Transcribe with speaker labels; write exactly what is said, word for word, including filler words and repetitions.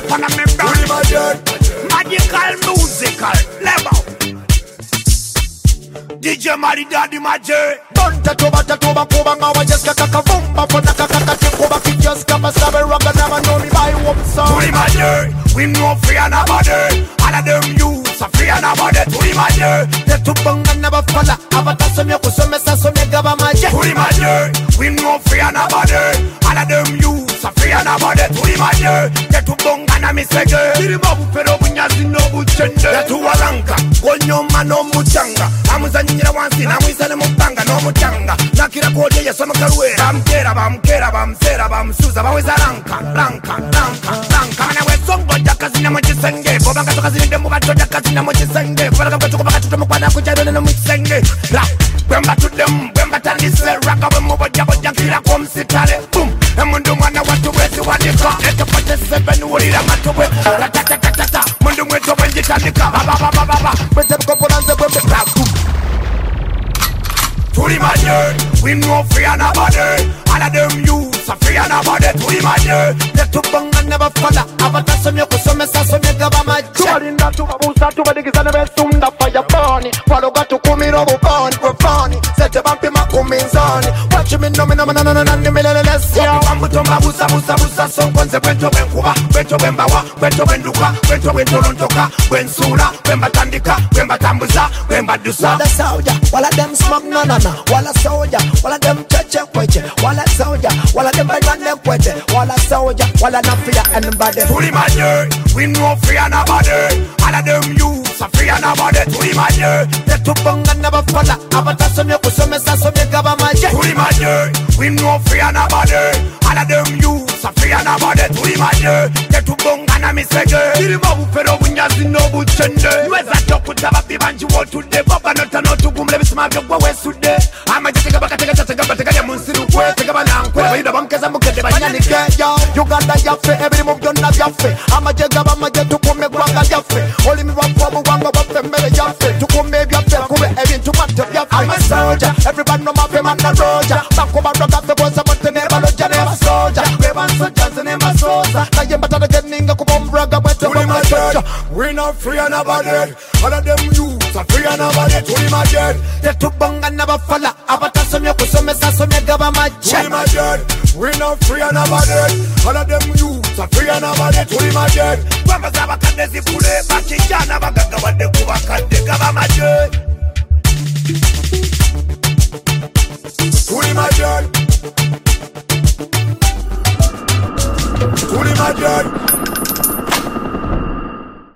Speaker 1: on a me brand. Magical musical level. D J Mari Daddy Magic.
Speaker 2: Bunta toba toba koba ngawa just kaka bomba fona kaka kaka koba ki just kapa sabe roga never know me buy up so.
Speaker 1: Tuli Magic, we no free and nobody. All of them youths are free and nobody. Tuli Magic,
Speaker 2: the tubanga never falla. Abata some yoko some mesa some gaba Magic.
Speaker 1: Tuli Magic, we no free and nobody. All of them youths are free and nobody. Tuli Magic, the tubanga na misege. Tiri babu pero bunyazi no buchende. The tuwalanka, gonyo mano muchanga. Amuzanyira wansi na mwisane mupanga no muchanga. Nakira kodye ya sama karwe. Bamkera bamkera bamsera bamsuza baweza ranka ranka ranka ranka. Mana we songo jakazina mochisenge. Bobanga tokazina demu bato jakazina mochisenge. Bobanga bato kubaka tuto mukwana kuchadone no mwisenge. La bemba to them bemba tandise raka bembo bojabo jakira kwa msitale. Boom. Mundu mwana watu wezi wanika. Eto pate seven urira matuwe. Ratatatatata. Mundu mweto wenji tanika. Baba baba baba.
Speaker 2: Bete mkoponanze bembe raku.
Speaker 1: Tuli Magic, we no free and nobody. All of them youths are free and nobody. Tuli Magic,
Speaker 2: the tubanga never falla. Abata some yoko some mesa some gaba Magic.
Speaker 3: Tubalinda tubabusa tubadigizana besunda fire burning. Waloga tukumiro bubani
Speaker 2: we're funny. Sete bampi makuminzani. Watch me no me no me no no no no me lele lesi.
Speaker 1: Wamutomba busa busa busa sonkonze bwento bwenkuba bwento bwembawa bwento bwenduka bwento bwentolontoka bwensula bwembatandika bwembatambuza bwembadusa.
Speaker 2: Wala soldier, wala them smoke no no no. Wala soldier, wala them cheche kweche. Wala soldier, wala them bad man kweche. Wala soldier, wala no fear anybody.
Speaker 1: Tuli Magic, we no fear nobody. All of them youths are free and nobody. Tuli Magic,
Speaker 2: the tubanga never falla. Abata some yoko some mesa some gaba Magic.
Speaker 1: Tuli Magic, we no fear nobody. All of them youths are free and nobody. Tuli Magic, the tubanga na misege. Tiri babu pero bunyazi no buchende. Nweza tokuta babi banji wotude. Boba nota no tugumle bisima vyo kwa wesude. Ama jitega baka tega tega baka tega ya munsiru kwe. Tega bana nkwe. Bayida bamkeza mukede banyani ke.
Speaker 2: Uganda yafe, every move done na yafe. Ama jega bama je tukume gwanga yafe. Oli mi wapu wapu wanga wafe mbele yafe. Tukume yafe kube evin tumato yafe. I'm a soldier, everybody know my fame and the roja. Bako ba roga fe bosa bote neba loja neba soldier. Weban soldiers neba soldier. Na yemba tada geninga kubom raga wete
Speaker 1: Tuli Magic, we not free and nobody. All of them youths are free and nobody. Tuli Magic,
Speaker 2: the tubanga never falla. Abata some yoko some mesa some gaba Magic.
Speaker 1: Tuli Magic, we not free and nobody. All of them youths are free and nobody. Tuli Magic, Bamba zaba kandezi pule bakijana bagaga wade kubakande gaba Magic. Tuli Magic, Tuli Magic.